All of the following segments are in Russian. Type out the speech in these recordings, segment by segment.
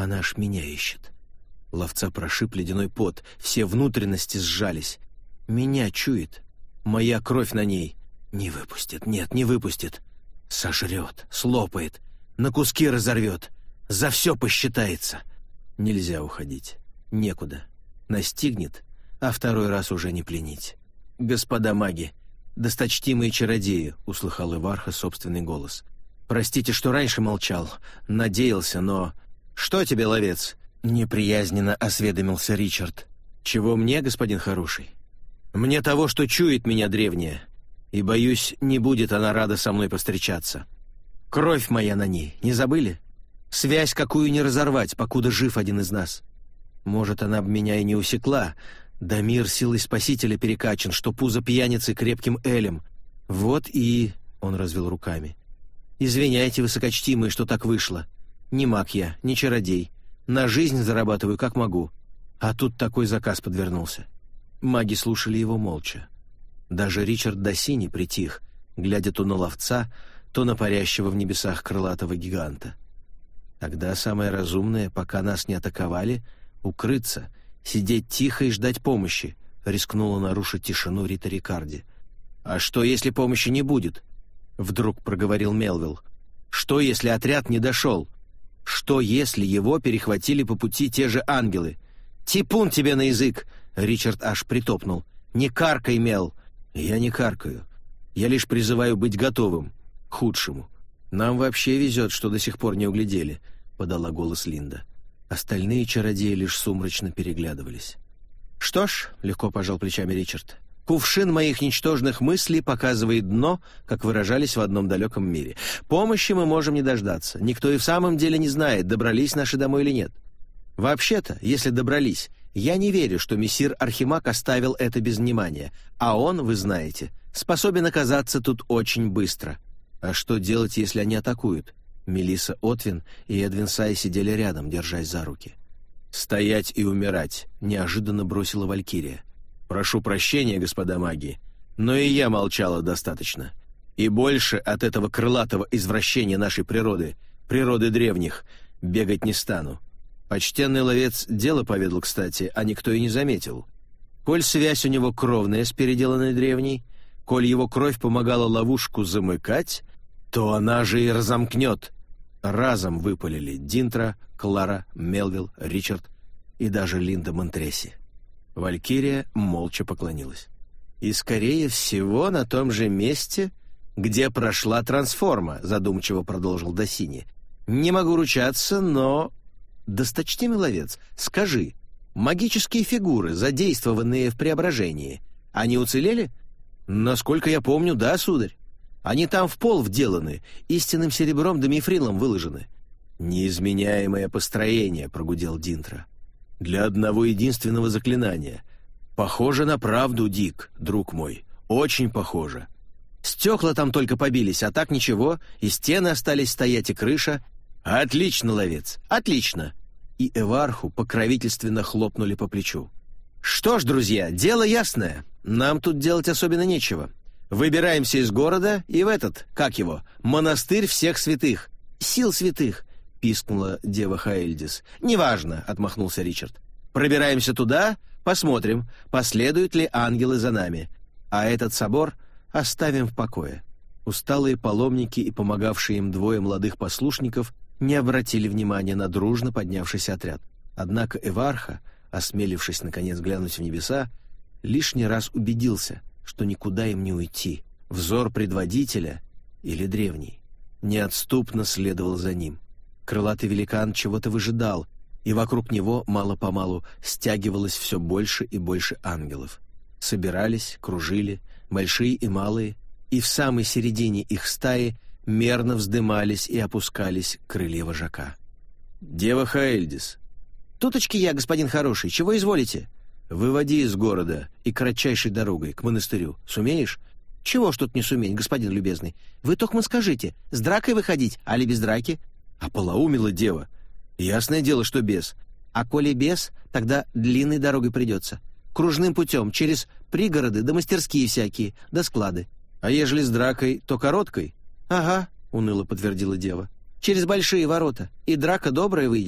Она аж меня ищет. Ловца прошиб ледяной пот, все внутренности сжались. Меня чует. Моя кровь на ней. Не выпустит, нет, не выпустит. Сожрет, слопает, на куски разорвет. За все посчитается. Нельзя уходить. Некуда. Настигнет, а второй раз уже не пленить. «Господа маги, досточтимые чародеи», — услыхал Эварха собственный голос. «Простите, что раньше молчал. Надеялся, но...» «Что тебе, ловец?» — неприязненно осведомился Ричард. «Чего мне, господин хороший? Мне того, что чует меня древняя, и, боюсь, не будет она рада со мной повстречаться. Кровь моя на ней, не забыли? Связь, какую не разорвать, покуда жив один из нас. Может, она б меня и не усекла, да мир силой Спасителя перекачан, что пузо пьяницы крепким элем. Вот и...» — он развел руками. «Извиняйте, высокочтимые, что так вышло. Не маг я, не чародей. На жизнь зарабатываю, как могу. А тут такой заказ подвернулся». Маги слушали его молча. Даже Ричард Досини притих, глядя то на ловца, то на парящего в небесах крылатого гиганта. Тогда самое разумное, пока нас не атаковали, укрыться, сидеть тихо и ждать помощи, рискнула нарушить тишину Рита Рикарди. «А что, если помощи не будет?» — вдруг проговорил Мелвилл. «Что, если отряд не дошел? Что, если его перехватили по пути те же ангелы? Типун тебе на язык!» — Ричард аж притопнул. «Не каркай, Мел!» «Я не каркаю. Я лишь призываю быть готовым к худшему. Нам вообще везет, что до сих пор не углядели», — подала голос Линда. Остальные чародеи лишь сумрачно переглядывались. «Что ж», — легко пожал плечами Ричард, «кувшин моих ничтожных мыслей показывает дно, как выражались в одном далеком мире. Помощи мы можем не дождаться. Никто и в самом деле не знает, добрались наши домой или нет. Вообще-то, если добрались, я не верю, что мессир Архимаг оставил это без внимания, а он, вы знаете, способен оказаться тут очень быстро. А что делать, если они атакуют?» Мелисса Отвин и Эдвин Сай сидели рядом, держась за руки. «Стоять и умирать», — неожиданно бросила Валькирия. «Прошу прощения, господа маги, но и я молчала достаточно. И больше от этого крылатого извращения нашей природы, природы древних, бегать не стану. Почтенный ловец дело поведал, кстати, а никто и не заметил. Коль связь у него кровная с переделанной древней, коль его кровь помогала ловушку замыкать, то она же и разомкнет». Разом выпалили Динтра, Клара, Мелвилл, Ричард и даже Линда Монтреси. Валькирия молча поклонилась. «И, скорее всего, на том же месте, где прошла трансформа», — задумчиво продолжил Досини. «Не могу ручаться, но...» «Досточтимый ловец, скажи, магические фигуры, задействованные в преображении, они уцелели?» «Насколько я помню, да, сударь. Они там в пол вделаны, истинным серебром да мифрилом выложены». «Неизменяемое построение», — прогудел Динтра. «Для одного единственного заклинания. Похоже на правду, Дик, друг мой. Очень похоже. Стекла там только побились, а так ничего, и стены остались стоять, и крыша. Отлично, ловец, отлично!» И Эварху покровительственно хлопнули по плечу. «Что ж, друзья, дело ясное. Нам тут делать особенно нечего. Выбираемся из города и в этот, как его, монастырь всех святых. Сил святых», — пискнула дева Хаэльдис. «Неважно», — отмахнулся Ричард. «Пробираемся туда, посмотрим, последуют ли ангелы за нами. А этот собор оставим в покое». Усталые паломники и помогавшие им двое молодых послушников не обратили внимания на дружно поднявшийся отряд. Однако Эварха, осмелившись наконец глянуть в небеса, лишний раз убедился, что никуда им не уйти. Взор предводителя, или древний, неотступно следовал за ним. Крылатый великан чего-то выжидал, и вокруг него мало-помалу стягивалось все больше и больше ангелов. Собирались, кружили, большие и малые, и в самой середине их стаи мерно вздымались и опускались крылья вожака. «Дева Хаэльдис». «Туточки я, господин хороший, чего изволите?» «Выводи из города и кратчайшей дорогой к монастырю. Сумеешь?» «Чего ж тут не суметь, господин любезный? Вы только скажите, с дракой выходить, али без драки?» «Ополоумела дева. Ясное дело, что без». «А коли без, тогда длинной дорогой придется. Кружным путем, через пригороды да мастерские всякие, да склады». «А ежели с дракой, то короткой?» «Ага», — уныло подтвердила дева. «Через большие ворота, и драка добрая выйдет».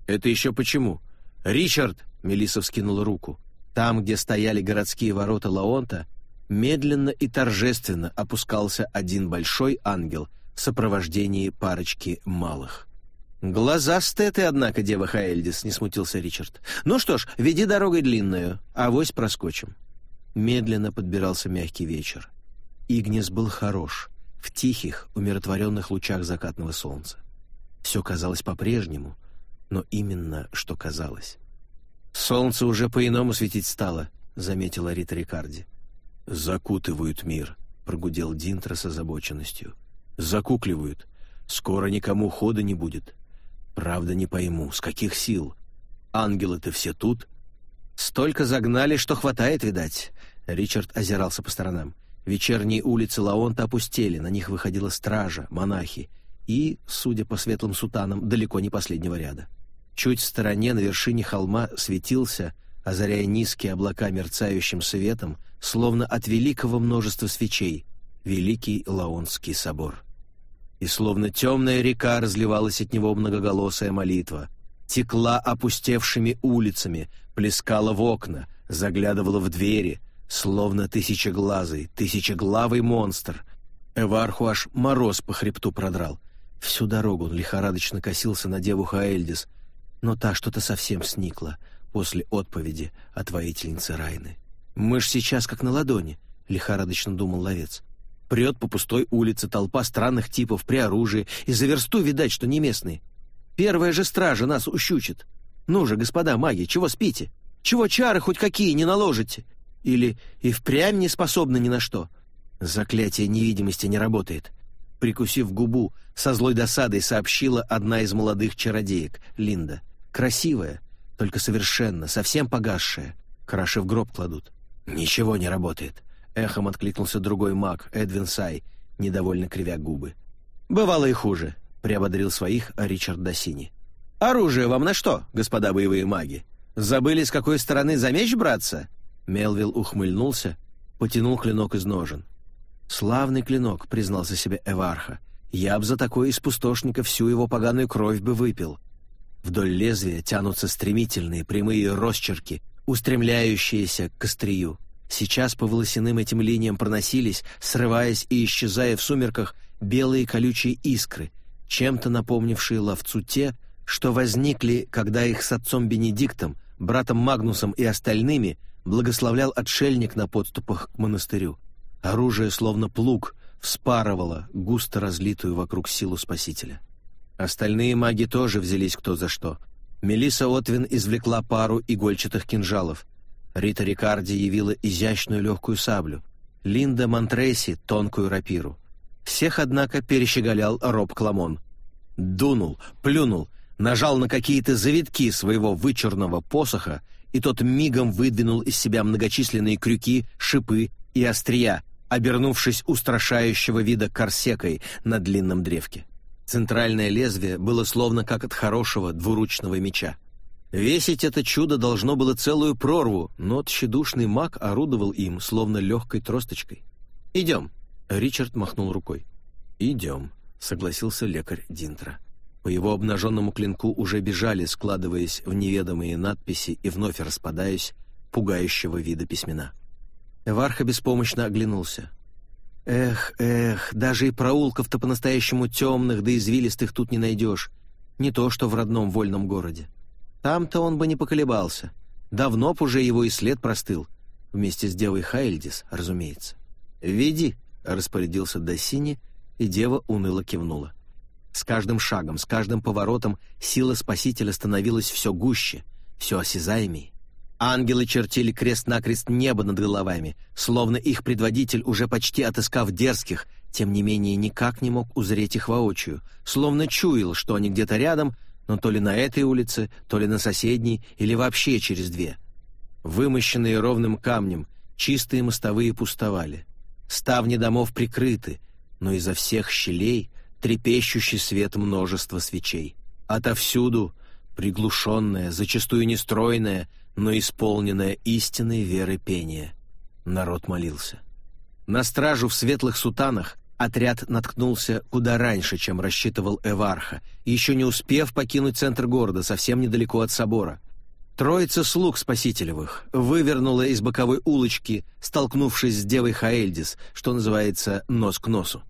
«Это еще почему?» «Ричард!» — Мелисса вскинула руку. Там, где стояли городские ворота Лаонта, медленно и торжественно опускался один большой ангел в сопровождении парочки малых. «Глазастая ты, однако, дева Хаэльдис», — не смутился Ричард. «Ну что ж, веди дорогой длинную, авось проскочим». Медленно подбирался мягкий вечер. Игнис был хорош, в тихих, умиротворенных лучах закатного солнца. Все казалось по-прежнему, но именно что казалось. «Солнце уже по-иному светить стало», — заметила Рита Рикарди. «Закутывают мир», — прогудел Динтра с озабоченностью. «Закукливают. Скоро никому хода не будет. Правда, не пойму, с каких сил? Ангелы-то все тут?» «Столько загнали, что хватает, видать». Ричард озирался по сторонам. Вечерние улицы Лаонта опустели, на них выходила стража, монахи и, судя по светлым сутанам, далеко не последнего ряда. Чуть в стороне, на вершине холма, светился, озаряя низкие облака мерцающим светом, словно от великого множества свечей, Великий Лаонский собор. И словно темная река разливалась от него многоголосая молитва, текла опустевшими улицами, плескала в окна, заглядывала в двери, словно тысячеглавый монстр. Эварху аж мороз по хребту продрал. Всю дорогу он лихорадочно косился на деву Хаэльдис, но та что-то совсем сникла после отповеди от воительницы Райны. «Мы ж сейчас как на ладони», — лихорадочно думал ловец. «Прет по пустой улице толпа странных типов при оружии, и за версту видать, что не местные. Первая же стража нас ущучит. Ну же, господа маги, чего спите? Чего чары хоть какие не наложите? Или и впрямь не способны ни на что? Заклятие невидимости не работает». Прикусив губу, со злой досадой сообщила одна из молодых чародеек, Линда. Красивая, только совершенно, совсем погасшая. Краши в гроб кладут. «Ничего не работает», — эхом откликнулся другой маг, Эдвин Сай, недовольно кривя губы. «Бывало и хуже», — приободрил своих Ричард Досини. «Оружие вам на что, господа боевые маги? Забыли, с какой стороны за меч браться?» Мелвилл ухмыльнулся, потянул клинок из ножен. «Славный клинок», — признался себе Эварха. «Я б за такой из пустошника всю его поганую кровь бы выпил». Вдоль лезвия тянутся стремительные прямые росчерки, устремляющиеся к острию. Сейчас по волосяным этим линиям проносились, срываясь и исчезая в сумерках, белые колючие искры, чем-то напомнившие ловцу те, что возникли, когда их с отцом Бенедиктом, братом Магнусом и остальными благословлял отшельник на подступах к монастырю. Оружие, словно плуг, вспарывало густо разлитую вокруг силу Спасителя. Остальные маги тоже взялись кто за что. Мелисса Отвин извлекла пару игольчатых кинжалов. Рита Рикарди явила изящную легкую саблю. Линда Монтрейси — тонкую рапиру. Всех, однако, перещеголял Роб Кламон. Дунул, плюнул, нажал на какие-то завитки своего вычурного посоха, и тот мигом выдвинул из себя многочисленные крюки, шипы и острия, обернувшись устрашающего вида корсекой на длинном древке. Центральное лезвие было словно как от хорошего двуручного меча. Весить это чудо должно было целую прорву, но тщедушный маг орудовал им, словно легкой тросточкой. «Идем», — Ричард махнул рукой. «Идем», — согласился лекарь Динтра. По его обнаженному клинку уже бежали, складываясь в неведомые надписи и вновь распадаясь, пугающего вида письмена. Эварха беспомощно оглянулся. Эх, даже и проулков-то по-настоящему темных да извилистых тут не найдешь. Не то что в родном вольном городе. Там-то он бы не поколебался. Давно б уже его и след простыл. Вместе с девой Хаэльдис, разумеется. «Веди», — распорядился Досини, и дева уныло кивнула. С каждым шагом, с каждым поворотом сила Спасителя становилась все гуще, все осязаемее. Ангелы чертили крест-накрест небо над головами, словно их предводитель, уже почти отыскав дерзких, тем не менее никак не мог узреть их воочию, словно чуял, что они где-то рядом, но то ли на этой улице, то ли на соседней, или вообще через две. Вымощенные ровным камнем, чистые мостовые пустовали. Ставни домов прикрыты, но изо всех щелей трепещущий свет множества свечей. Отовсюду приглушенное, зачастую нестройное, но исполненное истинной веры пение. Народ молился. На стражу в светлых сутанах, Отряд наткнулся куда раньше, чем рассчитывал Эварха, еще не успев покинуть центр города, совсем недалеко от собора. Троица слуг Спасителевых вывернула из боковой улочки, столкнувшись с девой Хаэльдис, что называется, нос к носу.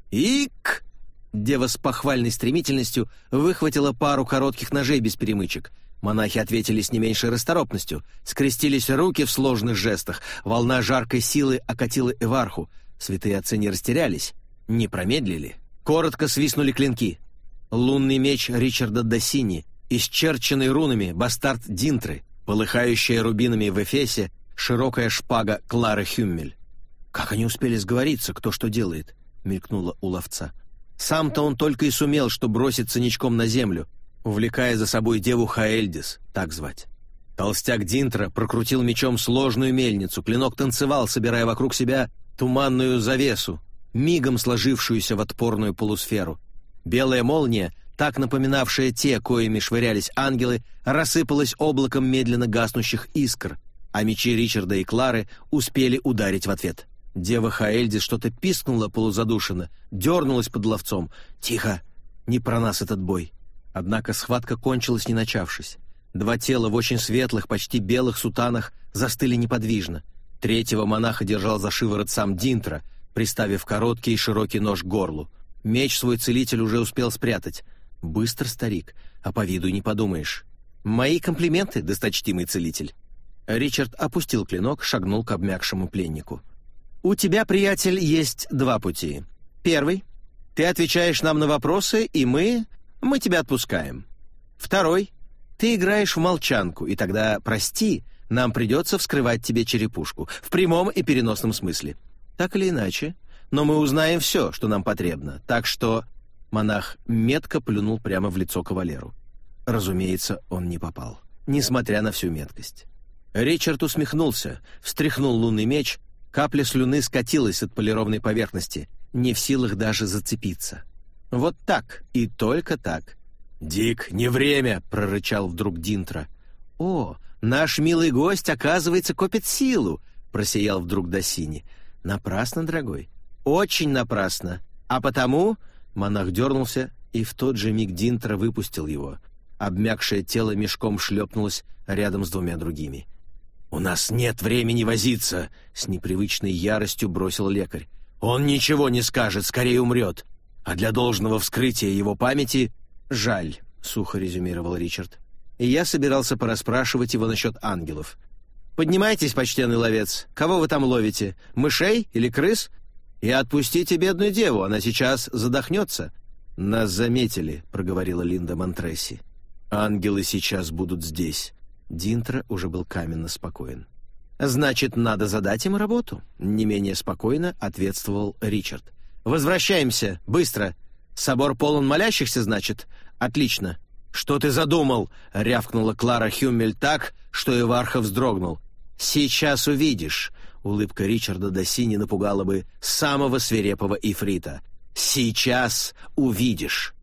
«Ик!» Дева с похвальной стремительностью выхватила пару коротких ножей без перемычек. Монахи ответили с не меньшей расторопностью, скрестились руки в сложных жестах, волна жаркой силы окатила Эварху. Святые отцы не растерялись, не промедлили. Коротко свистнули клинки. Лунный меч Ричарда Доссини, исчерченный рунами бастард Динтры, полыхающая рубинами в Эфесе, широкая шпага Клары Хюммель. «Как они успели сговориться, кто что делает?» — мелькнуло у ловца. Сам-то он только и сумел, что броситься ничком на землю, увлекая за собой деву Хаэльдис, так звать. Толстяк Динтра прокрутил мечом сложную мельницу, клинок танцевал, собирая вокруг себя туманную завесу, мигом сложившуюся в отпорную полусферу. Белая молния, так напоминавшая те, коими швырялись ангелы, рассыпалась облаком медленно гаснущих искр, а мечи Ричарда и Клары успели ударить в ответ. Дева Хаэльдис что-то пискнула полузадушенно, дернулась под ловцом. «Тихо! Не про нас этот бой!» Однако схватка кончилась, не начавшись. Два тела в очень светлых, почти белых сутанах застыли неподвижно. Третьего монаха держал за шиворот сам Динтра, приставив короткий и широкий нож к горлу. Меч свой целитель уже успел спрятать. Быстр старик, а по виду не подумаешь. «Мои комплименты, досточтимый целитель!» Ричард опустил клинок, шагнул к обмякшему пленнику. «У тебя, приятель, есть два пути. Первый — ты отвечаешь нам на вопросы, и мы тебя отпускаем. Второй — ты играешь в молчанку, и тогда, прости, нам придется вскрывать тебе черепушку, в прямом и переносном смысле. Так или иначе, но мы узнаем все, что нам потребно, так что...» Монах метко плюнул прямо в лицо кавалеру. Разумеется, он не попал, несмотря на всю меткость. Ричард усмехнулся, встряхнул лунный меч, капля слюны скатилась от полированной поверхности, не в силах даже зацепиться. Вот так и только так. «Дик, не время!» — прорычал вдруг Динтра. «О, наш милый гость, оказывается, копит силу!» — просиял вдруг Доссини. «Напрасно, дорогой, очень напрасно. А потому...» — монах дернулся, и в тот же миг Динтра выпустил его. Обмякшее тело мешком шлепнулось рядом с двумя другими. «У нас нет времени возиться!» — с непривычной яростью бросил лекарь. «Он ничего не скажет, скорее умрет. А для должного вскрытия его памяти...» «Жаль», — сухо резюмировал Ричард. «И я собирался порасспрашивать его насчет ангелов. Поднимайтесь, почтенный ловец. Кого вы там ловите? Мышей или крыс? И отпустите бедную деву, она сейчас задохнется». «Нас заметили», — проговорила Линда Монтресси. «Ангелы сейчас будут здесь». Динтра уже был каменно спокоен. «Значит, надо задать им работу», — не менее спокойно ответствовал Ричард. «Возвращаемся, быстро. Собор полон молящихся, значит? Отлично». «Что ты задумал?» — рявкнула Клара Хюммель так, что Эварха вздрогнул. «Сейчас увидишь». Улыбка Ричарда Доссини напугала бы самого свирепого ифрита. «Сейчас увидишь».